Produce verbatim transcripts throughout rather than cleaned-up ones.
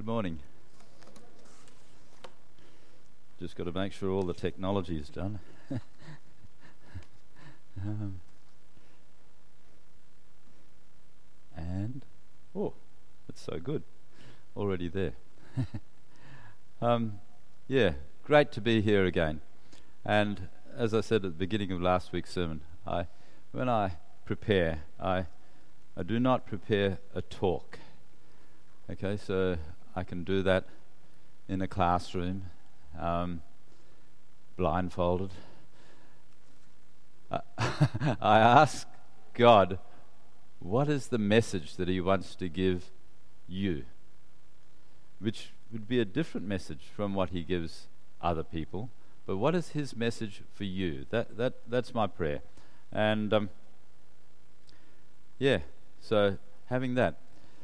Good morning. Just got to make sure all the technology is done. um, and, oh, that's so good. Already there. um, yeah, great to be here again. And as I said at the beginning of last week's sermon, I, when I prepare, I, I do not prepare a talk. Okay, so I can do that in a classroom, um, blindfolded. Uh, I ask God, what is the message that He wants to give you? Which would be a different message from what He gives other people. But what is His message for you? That that that's my prayer. And um, yeah, so having that,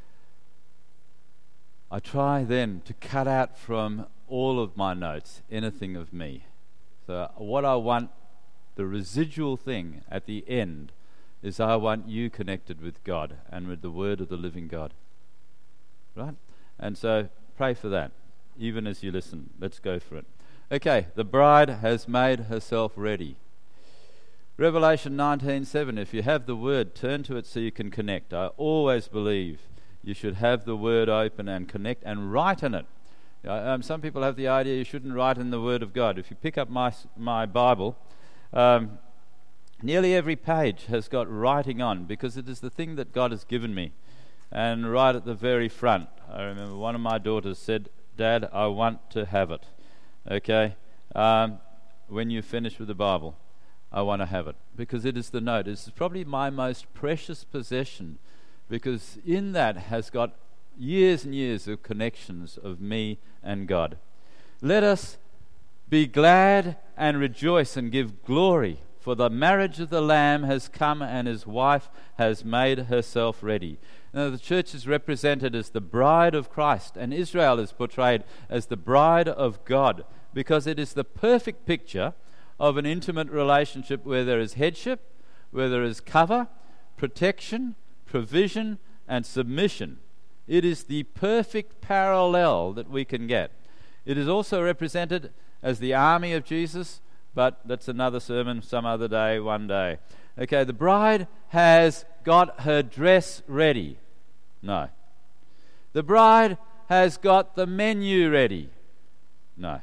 I try then to cut out from all of my notes anything of me. So what I want, the residual thing at the end, is I want you connected with God and with the Word of the living God. Right? And so pray for that, even as you listen. Let's go for it. Okay, the bride has made herself ready. Revelation nineteen seven, if you have the Word, turn to it so you can connect. I always believe you should have the Word open and connect and write in it. Um, some people have the idea you shouldn't write in the Word of God. If you pick up my my Bible, um, nearly every page has got writing on, because it is the thing that God has given me. And right at the very front, I remember one of my daughters said, "Dad, I want to have it." Okay, um, when you finish with the Bible, I want to have it, because it is the note. It's probably my most precious possession, because in that has got years and years of connections of me and God. Let us be glad and rejoice and give glory, for the marriage of the Lamb has come and His wife has made herself ready. Now, the church is represented as the bride of Christ, and Israel is portrayed as the bride of God, because it is the perfect picture of an intimate relationship where there is headship, where there is cover, protection, provision, and submission. It is the perfect parallel that we can get. It is also represented as the army of Jesus, but that's another sermon some other day, one day. Okay, the bride has got her dress ready. No. The bride has got the menu ready. No.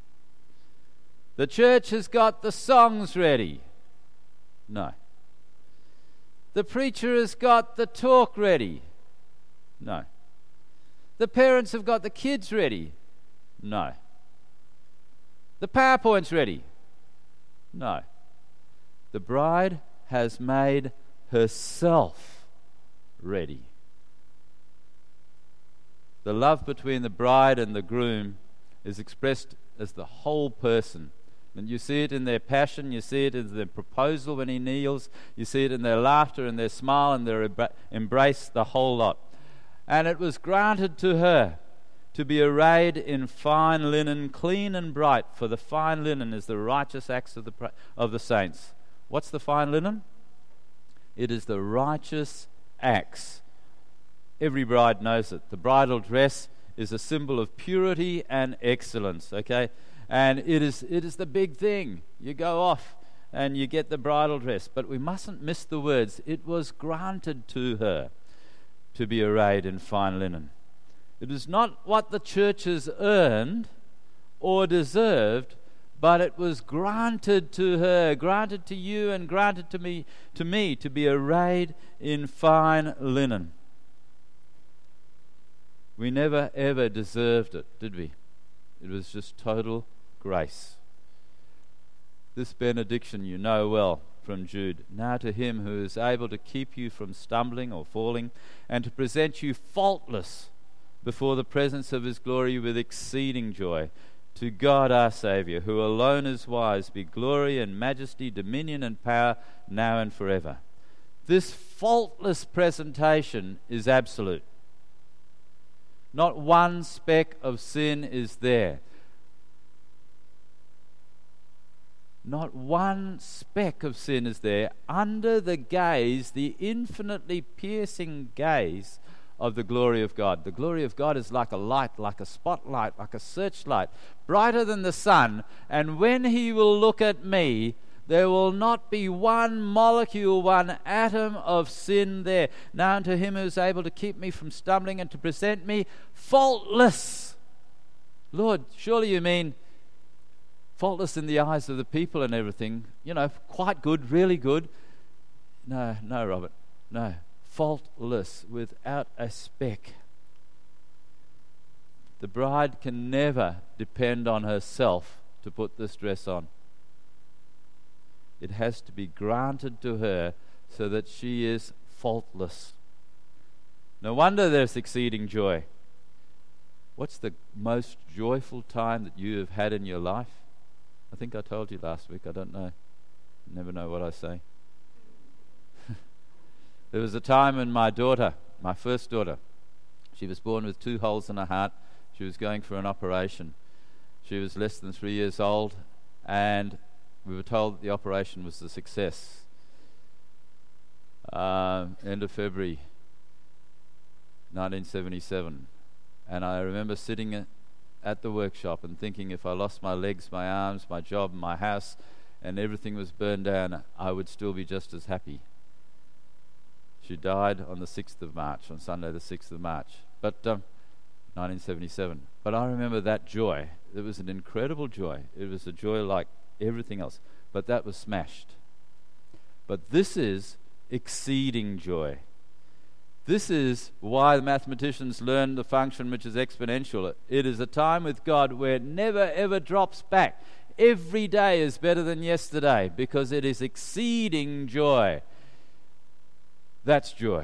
The church has got the songs ready. No. The preacher has got the talk ready. No. The parents have got the kids ready. No. The PowerPoint's ready. No. The bride has made herself ready. The love between the bride and the groom is expressed as the whole person. And you see it in their passion, you see it in their proposal when he kneels, you see it in their laughter and their smile and their embra- embrace, the whole lot. And it was granted to her to be arrayed in fine linen, clean and bright, for the fine linen is the righteous acts of the pra- of the saints. What's the fine linen? It is the righteous acts. Every bride knows it. The bridal dress is a symbol of purity and excellence, okay? And it is it is the big thing. You go off and you get the bridal dress. But we mustn't miss the words. It was granted to her to be arrayed in fine linen. It is not what the church has earned or deserved, but it was granted to her, granted to you, and granted to me, to me, to be arrayed in fine linen. We never ever deserved it, did we? It was just total grace. This benediction you know well from Jude. Now to Him who is able to keep you from stumbling or falling, and to present you faultless before the presence of His glory with exceeding joy. To God our Saviour, who alone is wise, be glory and majesty, dominion and power, now and forever. This faultless presentation is absolute. Not one speck of sin is there. Not one speck of sin is there under the gaze, the infinitely piercing gaze of the glory of God. The glory of God is like a light, like a spotlight, like a searchlight, brighter than the sun. And when he will look at me, there will not be one molecule, one atom of sin there. Now unto him who is able to keep me from stumbling and to present me faultless. Lord, surely you mean faultless in the eyes of the people and everything. You know, quite good, really good. No, no, Robert, no. Faultless, without a speck. The bride can never depend on herself to put this dress on. It has to be granted to her so that she is faultless. No wonder there's exceeding joy. What's the most joyful time that you have had in your life? I think I told you last week. I don't know. Never know what I say. There was a time when my daughter, my first daughter, she was born with two holes in her heart. She was going for an operation. She was less than three years old, and we were told that the operation was a success. Uh, end of February nineteen seventy-seven. And I remember sitting at the workshop and thinking, if I lost my legs, my arms, my job, my house, and everything was burned down, I would still be just as happy. She died on the sixth of March, on Sunday the sixth of March, but um, nineteen seventy-seven. But I remember that joy. It was an incredible joy. It was a joy like everything else, but that was smashed. But this is exceeding joy. This is why the mathematicians learn the function which is exponential. It is a time with God where it never ever drops back. Every day is better than yesterday because it is exceeding joy. That's joy.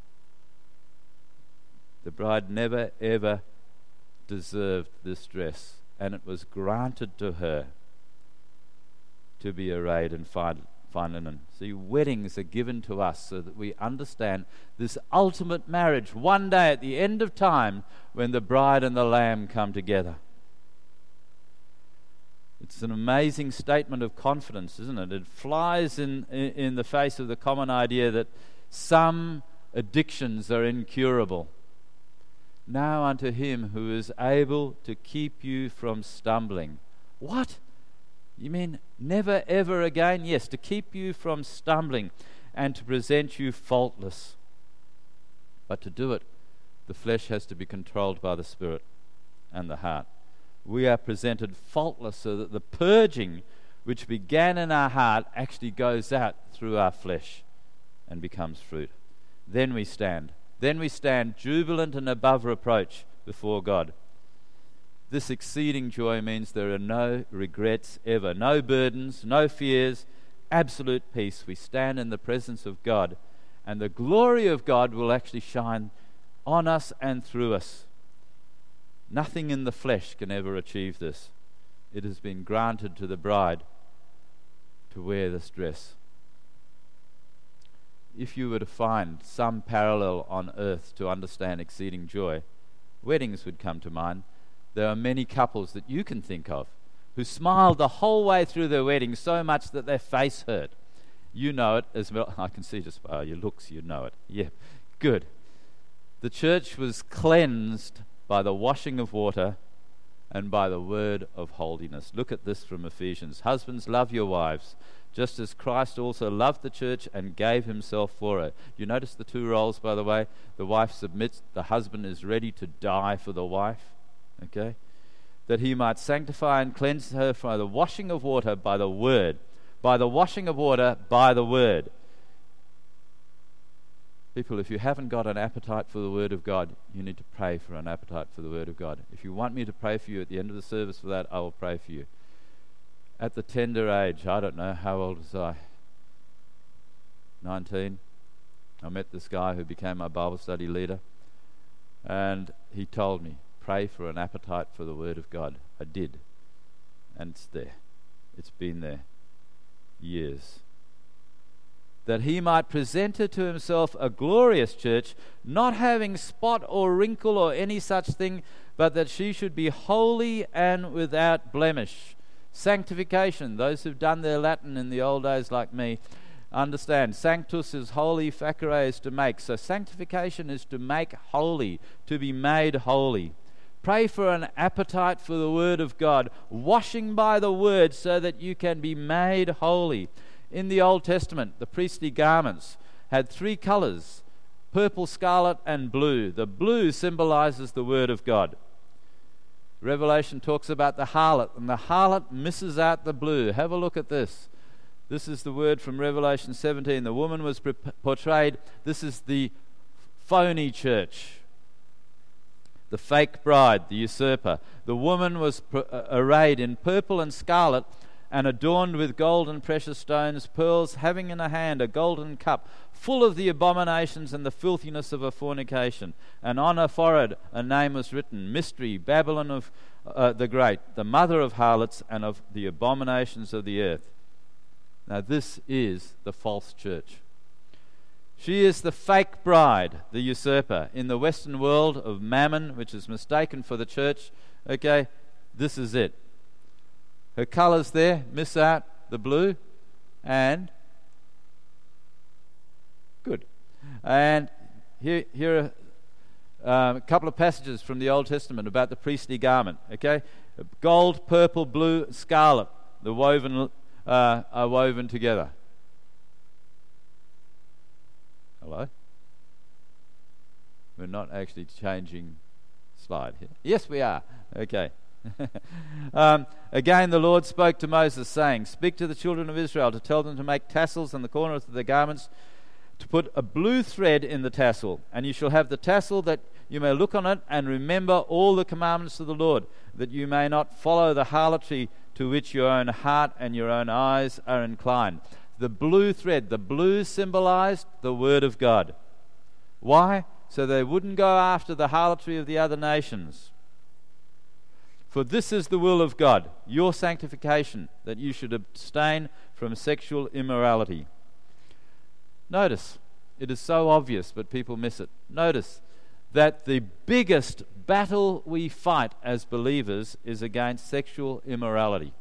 The bride never ever deserved this dress, and it was granted to her to be arrayed in fine, fine linen. See, weddings are given to us so that we understand this ultimate marriage one day at the end of time when the bride and the lamb come together. It's an amazing statement of confidence, isn't it? It flies in, in, in the face of the common idea that some addictions are incurable. Now unto him who is able to keep you from stumbling. What? You mean never ever again? Yes, to keep you from stumbling and to present you faultless. But to do it, the flesh has to be controlled by the Spirit and the heart. We are presented faultless so that the purging which began in our heart actually goes out through our flesh and becomes fruit. Then we stand. Then we stand jubilant and above reproach before God. This exceeding joy means there are no regrets ever, no burdens, no fears, absolute peace. We stand in the presence of God, and the glory of God will actually shine on us and through us. Nothing in the flesh can ever achieve this. It has been granted to the bride to wear this dress. If you were to find some parallel on earth to understand exceeding joy, weddings would come to mind. There are many couples that you can think of who smiled the whole way through their wedding so much that their face hurt. You know it as well. I can see just by your looks, you know it. Yeah, good. The church was cleansed by the washing of water and by the word of holiness. Look at this from Ephesians. Husbands, love your wives, just as Christ also loved the church and gave himself for her. You notice the two roles, by the way. The wife submits, the husband is ready to die for the wife. Okay? That he might sanctify and cleanse her by the washing of water by the word. By the washing of water by the word. People, if you haven't got an appetite for the word of God, you need to pray for an appetite for the word of God. If you want me to pray for you at the end of the service for that, I will pray for you. At the tender age, I don't know, how old was I? nineteen. I met this guy who became my Bible study leader, and he told me, pray for an appetite for the word of God. I did, and it's there. It's been there years. That he might present her to himself a glorious church, not having spot or wrinkle or any such thing, but that she should be holy and without blemish. Sanctification, those who've done their Latin in the old days like me, understand. Sanctus is holy, facere is to make. So sanctification is to make holy, to be made holy. Pray for an appetite for the Word of God, washing by the Word so that you can be made holy. In the Old Testament, the priestly garments had three colors: purple, scarlet, and blue. The blue symbolizes the Word of God. Revelation talks about the harlot, and the harlot misses out the blue. Have a look at this. This is the word from Revelation seventeen. The woman was pre- portrayed. This is the phony church, the fake bride, the usurper. The woman was pr- uh, arrayed in purple and scarlet and adorned with gold and precious stones, pearls, having in her hand a golden cup full of the abominations and the filthiness of her fornication. And on her forehead a name was written, Mystery, Babylon of uh, the Great, the mother of harlots and of the abominations of the earth. Now this is the false church. She is the fake bride, the usurper. In the Western world of mammon, which is mistaken for the church, okay, this is it. Her colours there, miss out the blue, and good. And here, here are um, a couple of passages from the Old Testament about the priestly garment. Okay, gold, purple, blue, scarlet. The woven uh, are woven together. Hello. We're not actually changing slide here. Yes, we are. Okay. um, again the Lord spoke to Moses, saying, Speak to the children of Israel to tell them to make tassels in the corners of their garments, to put a blue thread in the tassel, and you shall have the tassel that you may look on it and remember all the commandments of the Lord, that you may not follow the harlotry to which your own heart and your own eyes are inclined. The blue thread, the blue symbolized the Word of God. Why? So they wouldn't go after the harlotry of the other nations. For this is the will of God, your sanctification, that you should abstain from sexual immorality. Notice, it is so obvious, but people miss it. Notice that the biggest battle we fight as believers is against sexual immorality.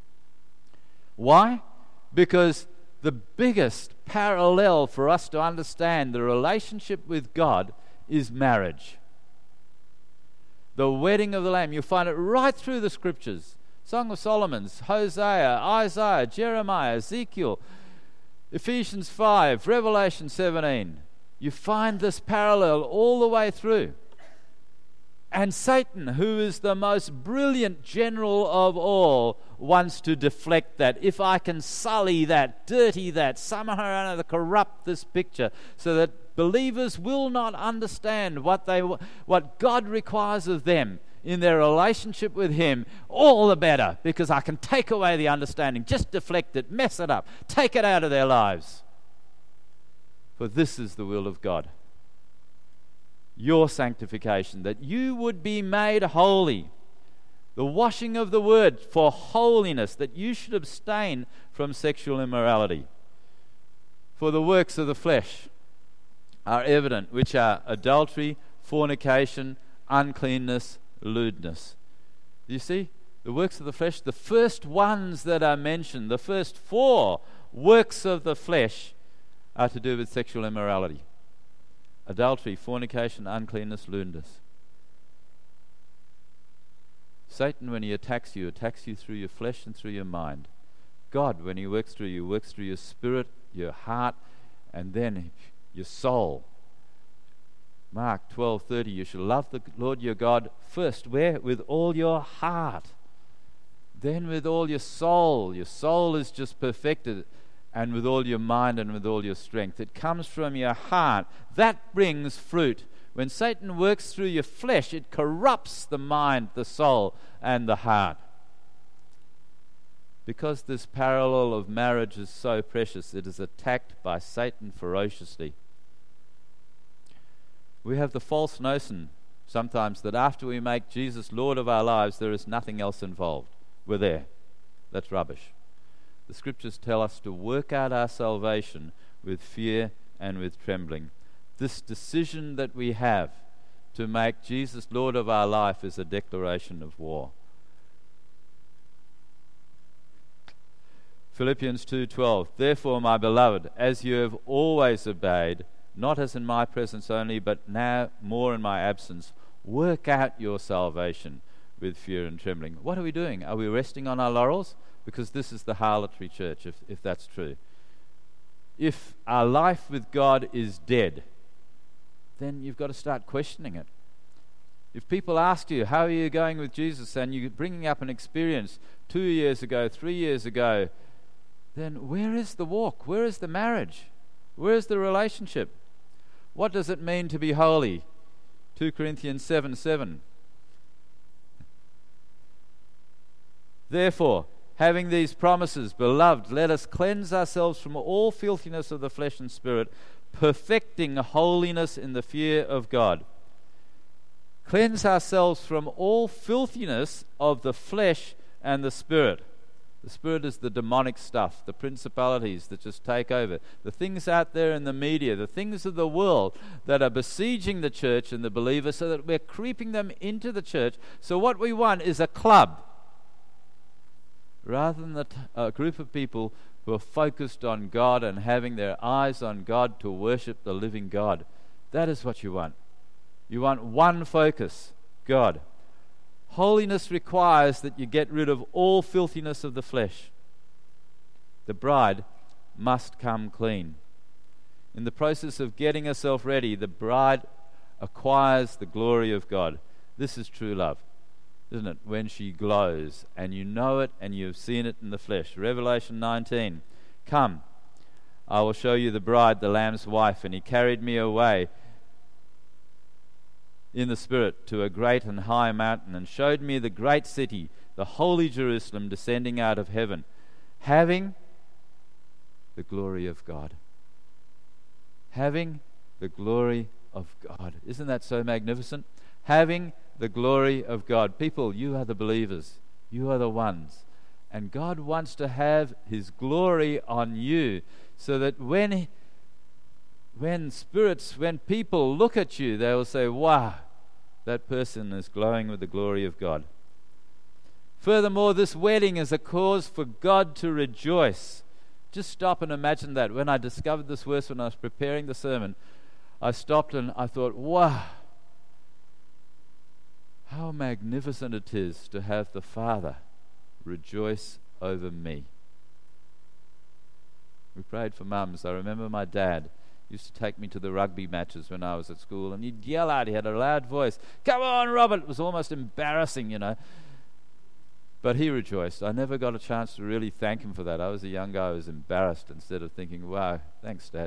Why? Because the biggest parallel for us to understand the relationship with God is marriage. The wedding of the Lamb. You find it right through the scriptures. Song of Solomon's, Hosea, Isaiah, Jeremiah, Ezekiel, Ephesians five, Revelation seventeen. You find this parallel all the way through. And Satan, who is the most brilliant general of all, wants to deflect that. If I can sully that, dirty that, somehow or another corrupt this picture so that believers will not understand what they what God requires of them in their relationship with Him, all the better, because I can take away the understanding, just deflect it, mess it up, take it out of their lives. For this is the will of God. Your sanctification, that you would be made holy. The washing of the Word for holiness, that you should abstain from sexual immorality. For the works of the flesh are evident, which are adultery, fornication, uncleanness, lewdness. You see, the works of the flesh, the first ones that are mentioned, the first four works of the flesh are to do with sexual immorality. Adultery, fornication, uncleanness, lewdness. Satan, when he attacks you, attacks you through your flesh and through your mind. God, when he works through you, works through your spirit, your heart, and then your soul. Mark twelve thirty, you shall love the Lord your God first. Where? With all your heart. Then with all your soul. Your soul is just perfected. And with all your mind and with all your strength. It comes from your heart. That brings fruit. When Satan works through your flesh, it corrupts the mind, the soul, and the heart. Because this parallel of marriage is so precious, it is attacked by Satan ferociously. We have the false notion sometimes that after we make Jesus Lord of our lives, there is nothing else involved. We're there. That's rubbish. The scriptures tell us to work out our salvation with fear and with trembling. This decision that we have to make Jesus Lord of our life is a declaration of war. Philippians two twelve, therefore, my beloved, as you have always obeyed, not as in my presence only, but now more in my absence, work out your salvation with fear and trembling. What are we doing? Are we resting on our laurels? Because this is the harlotry church, if, if that's true. If our life with God is dead, then you've got to start questioning it. If people ask you, how are you going with Jesus, and you're bringing up an experience two years ago, three years ago, then where is the walk? Where is the marriage? Where is the relationship? What does it mean to be holy? two Corinthians seven seven. Therefore, having these promises, beloved, let us cleanse ourselves from all filthiness of the flesh and spirit, perfecting holiness in the fear of God. Cleanse ourselves from all filthiness of the flesh and the spirit. The spirit is the demonic stuff, the principalities that just take over, the things out there in the media, the things of the world that are besieging the church and the believer, so that we're creeping them into the church. So what we want is a club, rather than a, t- a group of people who are focused on God and having their eyes on God to worship the living God. That is what you want. You want one focus, God. Holiness requires that you get rid of all filthiness of the flesh. The bride must come clean. In the process of getting herself ready, the bride acquires the glory of God. This is true love, isn't it? When she glows, and you know it, and you've seen it in the flesh. Revelation nineteen, come, I will show you the bride, the Lamb's wife. And he carried me away in the Spirit to a great and high mountain, and showed me the great city, the holy Jerusalem, descending out of heaven, having the glory of God. Having the glory of God. Isn't that so magnificent? Having the glory of God. People, you are the believers. You are the ones. And God wants to have His glory on you, so that when when spirits, when people look at you, they will say, wow, that person is glowing with the glory of God. Furthermore, this wedding is a cause for God to rejoice. Just stop and imagine that. When I discovered this verse when I was preparing the sermon, I stopped and I thought, wow, how magnificent it is to have the Father rejoice over me. We prayed for mums. I remember my dad used to take me to the rugby matches when I was at school, and he'd yell out. He had a loud voice, come on, Robert. It was almost embarrassing, you know. But he rejoiced. I never got a chance to really thank him for that. I was a young guy who was embarrassed instead of thinking, wow, thanks, Dad.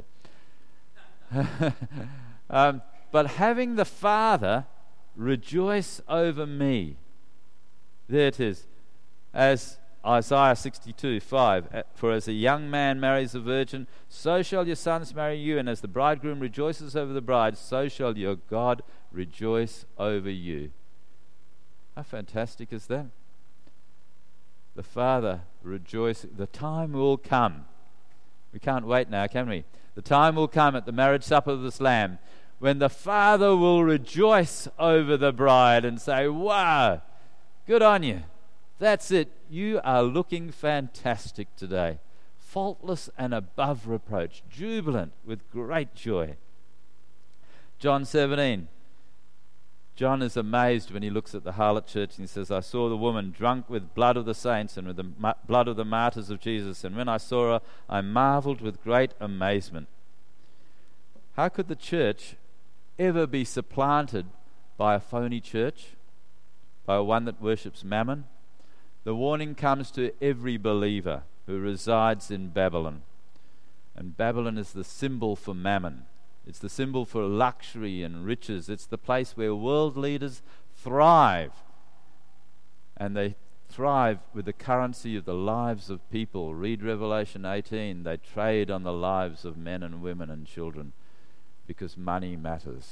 um, but having the Father rejoice over me. There it is. As Isaiah sixty-two five, for as a young man marries a virgin, so shall your sons marry you, and as the bridegroom rejoices over the bride, so shall your God rejoice over you. How fantastic is that? The Father rejoicing. The time will come. We can't wait now, can we? The time will come at the marriage supper of this Lamb when the Father will rejoice over the bride and say, wow, good on you. That's it. You are looking fantastic today. Faultless and above reproach. Jubilant with great joy. John seventeen. John is amazed when he looks at the harlot church, and he says, I saw the woman drunk with blood of the saints and with the ma- blood of the martyrs of Jesus. And when I saw her, I marveled with great amazement. How could the church ever be supplanted by a phony church? By one that worships mammon? The warning comes to every believer who resides in Babylon. And Babylon is the symbol for mammon. It's the symbol for luxury and riches. It's the place where world leaders thrive. And they thrive with the currency of the lives of people. Read Revelation eighteen. They trade on the lives of men and women and children because money matters.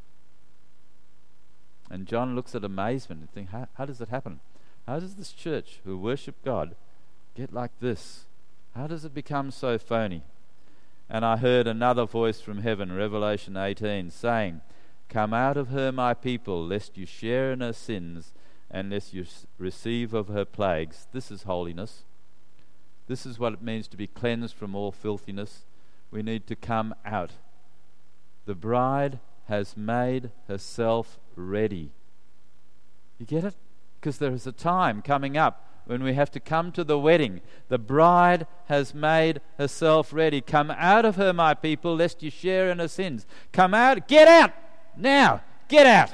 And John looks at amazement and thinks, how, how does it happen? How does this church who worship God get like this? How does it become so phony? And I heard another voice from heaven, Revelation eighteen, saying, come out of her, my people, lest you share in her sins, and lest you s- receive of her plagues. This is holiness. This is what it means to be cleansed from all filthiness. We need to come out. The bride has made herself ready. You get it? Because there is a time coming up when we have to come to the wedding. The bride has made herself ready. Come out of her, my people, lest you share in her sins. Come out. Get out. Now. Get out.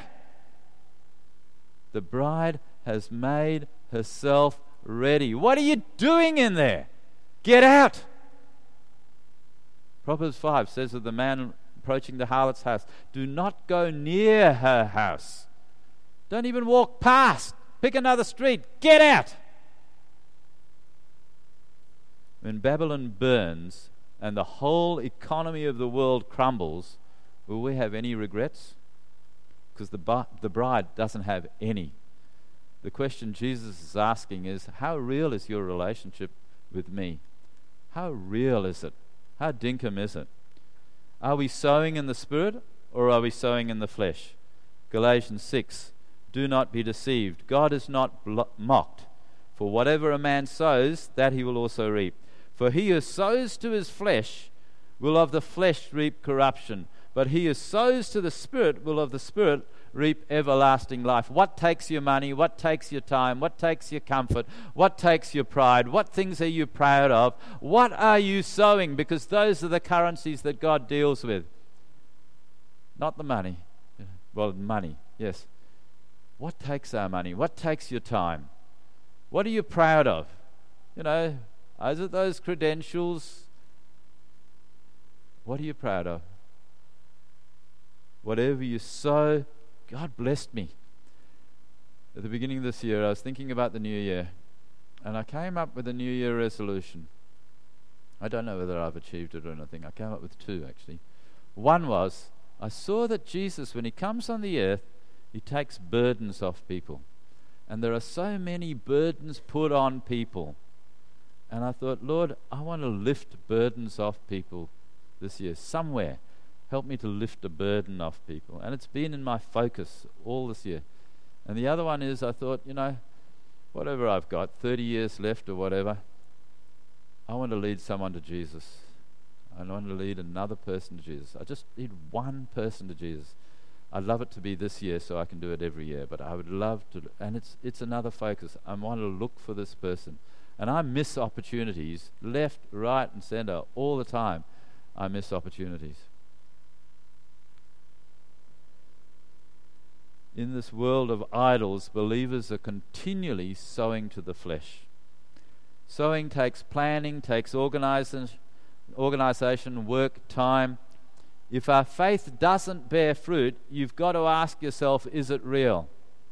The bride has made herself ready. What are you doing in there? Get out. Proverbs five says of the man approaching the harlot's house, do not go near her house. Don't even walk past. Pick another street. Get out. When Babylon burns and the whole economy of the world crumbles, will we have any regrets? Because the, bu- the bride doesn't have any. The question Jesus is asking is, how real is your relationship with me? How real is it? How dinkum is it? Are we sowing in the Spirit or are we sowing in the flesh? Galatians six, do not be deceived. God is not blo- mocked. For whatever a man sows, that he will also reap. For he who sows to his flesh will of the flesh reap corruption, but he who sows to the Spirit will of the Spirit reap everlasting life. What takes your money? What takes your time? What takes your comfort? What takes your pride? What things are you proud of? What are you sowing? Because those are the currencies that God deals with. Not the money. Well, money, yes. What takes our money? What takes your time? What are you proud of? You know, is it those credentials? What are you proud of? Whatever you sow, God blessed me. At the beginning of this year, I was thinking about the new year, and I came up with a new year resolution. I don't know whether I've achieved it or anything. I came up with two, actually. One was, I saw that Jesus, when he comes on the earth, he takes burdens off people. And there are so many burdens put on people. And I thought, Lord, I want to lift burdens off people this year. Somewhere, help me to lift a burden off people. And it's been in my focus all this year. And the other one is, I thought, you know, whatever I've got, thirty years left or whatever, I want to lead someone to Jesus. I want to lead another person to Jesus. I just need one person to Jesus. I'd love it to be this year so I can do it every year, but I would love to, and it's it's another focus. I want to look for this person. And I miss opportunities, left, right, and center, all the time. I miss opportunities. In this world of idols, believers are continually sowing to the flesh. Sowing takes planning, takes organization, organization, work, time. If our faith doesn't bear fruit, you've got to ask yourself, is it real?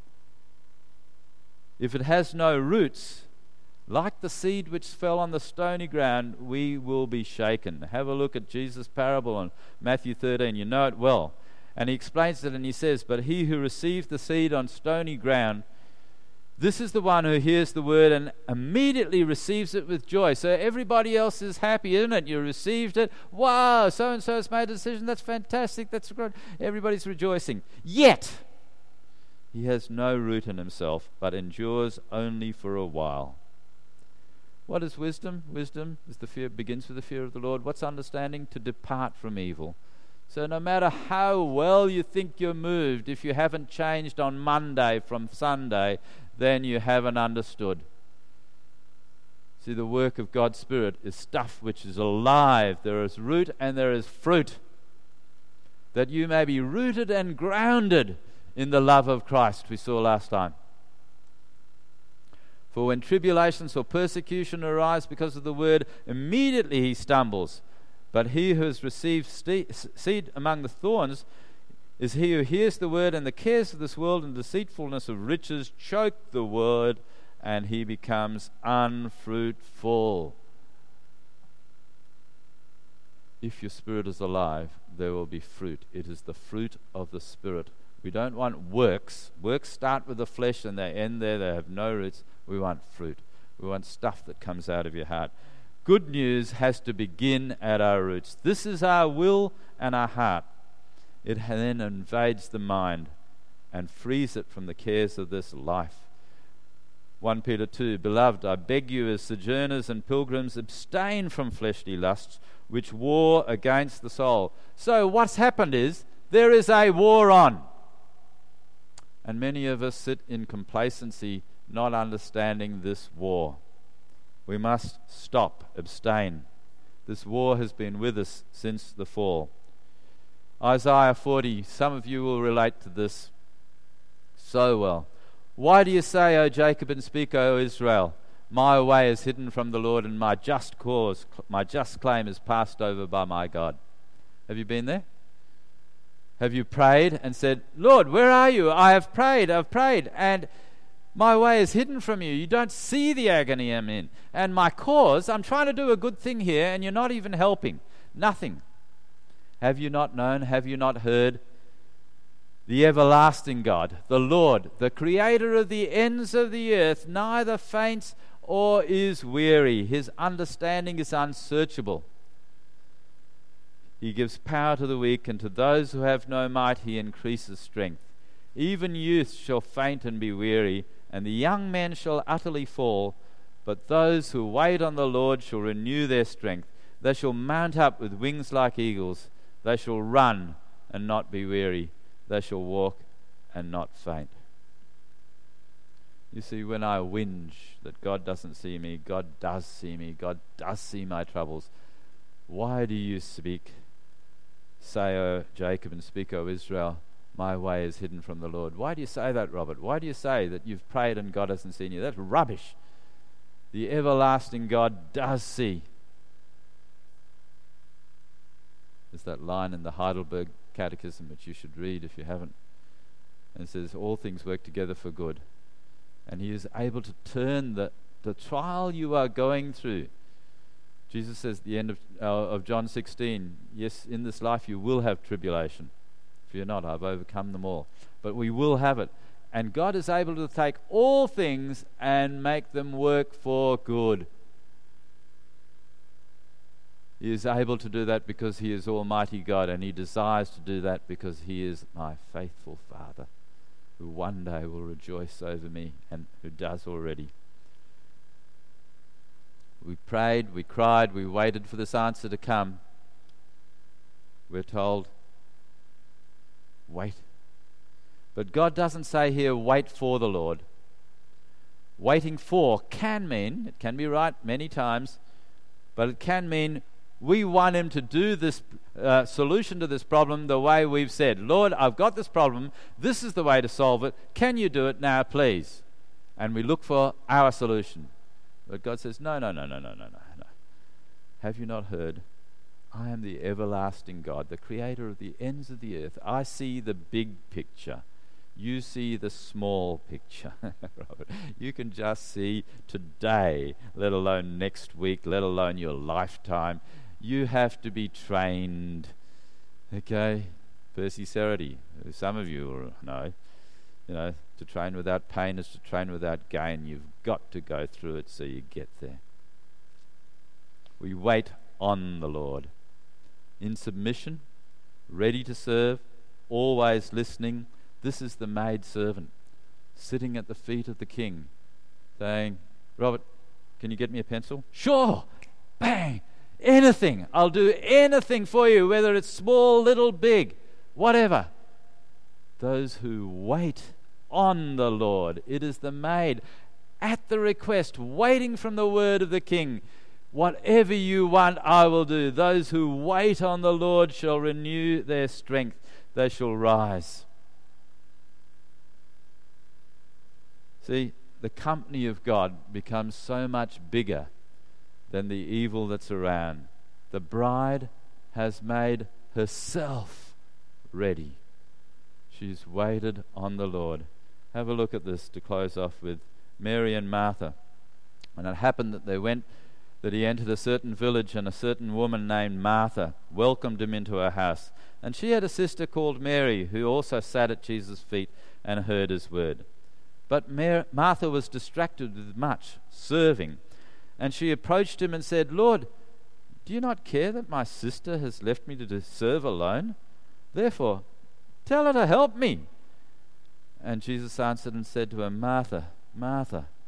If it has no roots, like the seed which fell on the stony ground, we will be shaken. Have a look at Jesus' parable on Matthew thirteen. You know it well. And he explains it and he says, but he who received the seed on stony ground, this is the one who hears the word and immediately receives it with joy. So everybody else is happy, isn't it? You received it. Wow, so-and-so has made a decision. That's fantastic. That's great. Everybody's rejoicing. Yet, he has no root in himself, but endures only for a while. What is wisdom? Wisdom is the fear, begins with the fear of the Lord. What's understanding? To depart from evil. So no matter how well you think you're moved, if you haven't changed on Monday from Sunday, then you haven't understood. See, the work of God's Spirit is stuff which is alive. There is root and there is fruit. That you may be rooted and grounded in the love of Christ, we saw last time. For when tribulations or persecution arise because of the word, immediately he stumbles. But he who has received seed among the thorns is he who hears the word, and the cares of this world and deceitfulness of riches choke the word, and he becomes unfruitful. If your spirit is alive, there will be fruit. It is the fruit of the Spirit. We don't want works. Works start with the flesh and they end there. They have no roots. We want fruit. We want stuff that comes out of your heart. Good news has to begin at our roots. This is our will and our heart. It then invades the mind and frees it from the cares of this life. First Peter two, Beloved, I beg you as sojourners and pilgrims, abstain from fleshly lusts, which war against the soul. So what's happened is, there is a war on. And many of us sit in complacency, not understanding this war. We must stop, abstain. This war has been with us since the fall. Isaiah forty, some of you will relate to this so well. Why do you say, O Jacob, and speak, O Israel, my way is hidden from the Lord, and my just cause, my just claim is passed over by my God? Have you been there? Have you prayed and said, Lord, where are you? I have prayed, I've prayed, and my way is hidden from you. You don't see the agony I'm in. And my cause, I'm trying to do a good thing here, and you're not even helping. Nothing. Have you not known? Have you not heard? The everlasting God, the Lord, the creator of the ends of the earth, neither faints or is weary. His understanding is unsearchable. He gives power to the weak, and to those who have no might he increases strength. Even youth shall faint and be weary, and the young men shall utterly fall. But those who wait on the Lord shall renew their strength. They shall mount up with wings like eagles. They shall run and not be weary. They shall walk and not faint. You see, when I whinge that God doesn't see me, God does see me, God does see my troubles. Why do you speak, say, O Jacob, and speak, O Israel, my way is hidden from the Lord? Why do you say that, Robert? Why do you say that you've prayed and God hasn't seen you? That's rubbish. The everlasting God does see. There's that line in the Heidelberg Catechism, which you should read if you haven't. And it says, all things work together for good. And he is able to turn the, the trial you are going through. Jesus says at the end of, uh, of John sixteen, yes, in this life you will have tribulation. Fear not, I've overcome them all. But we will have it. And God is able to take all things and make them work for good. He is able to do that because he is Almighty God, and he desires to do that because he is my faithful Father, who one day will rejoice over me, and who does already. We prayed, we cried, we waited for this answer to come. We're told, wait. But God doesn't say here, wait for the Lord. Waiting for can mean, it can be right many times, but it can mean we want him to do this uh, solution to this problem the way we've said. Lord, I've got this problem. This is the way to solve it. Can you do it now, please? And we look for our solution. But God says, no, no, no, no, no, no, no, no. Have you not heard? I am the everlasting God, the creator of the ends of the earth. I see the big picture. You see the small picture. Robert, you can just see today, let alone next week, let alone your lifetime. You have to be trained. Okay? Percy Serity, who some of you will know, you know, to train without pain is to train without gain. You've got to go through it so you get there. We wait on the Lord in submission, ready to serve, always listening. This is the maid servant sitting at the feet of the king saying, Robert, can you get me a pencil? Sure. Bang. Anything. I'll do anything for you, whether it's small, little, big, whatever. Those who wait on the Lord, it is the maid at the request, waiting from the word of the king. Whatever you want, I will do. Those who wait on the Lord shall renew their strength. They shall rise. See, the company of God becomes so much bigger than the evil that's around. The bride has made herself ready. She's waited on the Lord. Have a look at this to close off with. Mary and Martha. And it happened that they went, that he entered a certain village, and a certain woman named Martha welcomed him into her house. And she had a sister called Mary, who also sat at Jesus' feet and heard his word. But Mar- Martha was distracted with much serving. And she approached him and said, Lord, do you not care that my sister has left me to serve alone? Therefore, tell her to help me. And Jesus answered and said to her, Martha, Martha,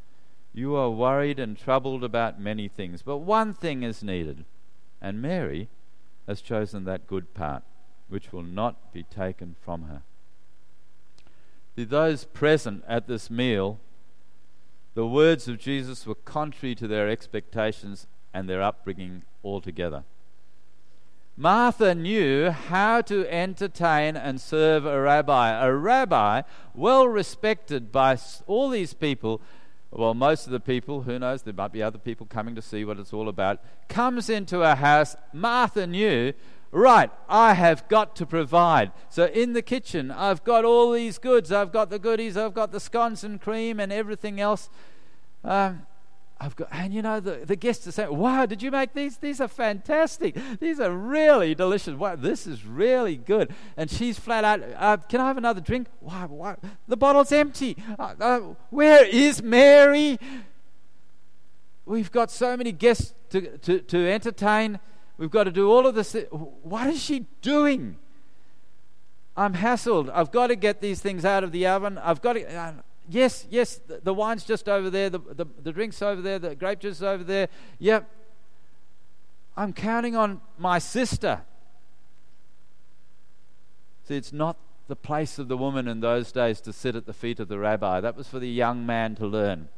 You are worried and troubled about many things, but one thing is needed, and Mary has chosen that good part, which will not be taken from her. To those present at this meal, the words of Jesus were contrary to their expectations and their upbringing altogether. Martha knew how to entertain and serve a rabbi, a rabbi well respected by all these people. Well, most of the people, who knows, there might be other people coming to see what it's all about, comes into a house. Martha knew, right, I have got to provide. So in the kitchen, I've got all these goods. I've got the goodies. I've got the scones and cream and everything else. Um, I've got, and you know, the, the guests are saying, wow, did you make these? These are fantastic. These are really delicious. Wow, this is really good. And she's flat out, uh, can I have another drink? Why, why? The bottle's empty. Uh, uh, where is Mary? We've got so many guests to, to, to entertain. We've got to do all of this. What is she doing? I'm hassled. I've got to get these things out of the oven. I've got to... Uh, Yes, yes, the, the wine's just over there, the, the, the drink's over there, the grape juice is over there. Yep. I'm counting on my sister. See, it's not the place of the woman in those days to sit at the feet of the rabbi. That was for the young man to learn.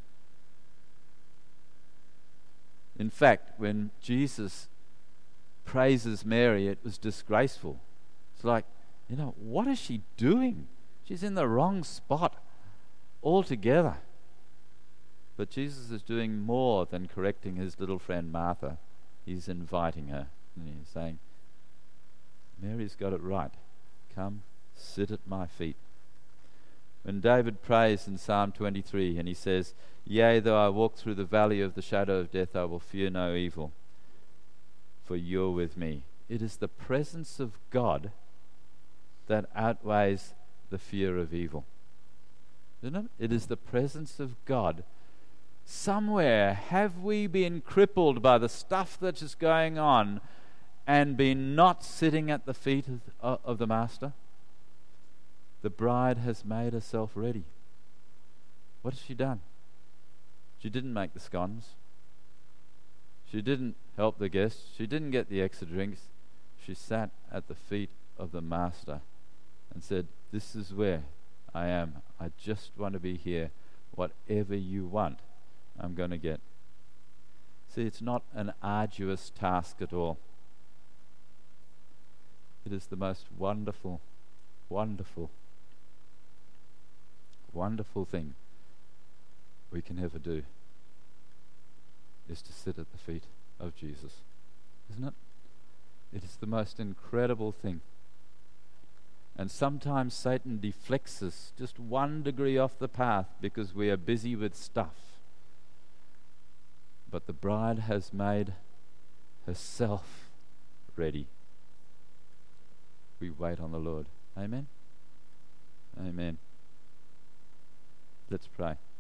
In fact, when Jesus praises Mary, it was disgraceful. It's like, you know, what is she doing? She's in the wrong spot altogether. But Jesus is doing more than correcting his little friend Martha. He's inviting her, and he's saying, Mary's got it right. Come, sit at my feet. When David prays in Psalm twenty-three, and he says, yea, though I walk through the valley of the shadow of death, I will fear no evil, for you're with me. It is the presence of God that outweighs the fear of evil. Isn't it? It is the presence of God. Somewhere have we been crippled by the stuff that is going on and been not sitting at the feet of, uh, of the Master? The bride has made herself ready. What has she done? She didn't make the scones. She didn't help the guests. She didn't get the extra drinks. She sat at the feet of the Master and said, this is where I am. I just want to be here. Whatever you want, I'm going to get. See, it's not an arduous task at all. It is the most wonderful, wonderful, wonderful thing we can ever do, is to sit at the feet of Jesus. Isn't it? It is the most incredible thing. And sometimes Satan deflects us just one degree off the path because we are busy with stuff. But the bride has made herself ready. We wait on the Lord. Amen? Amen. Let's pray.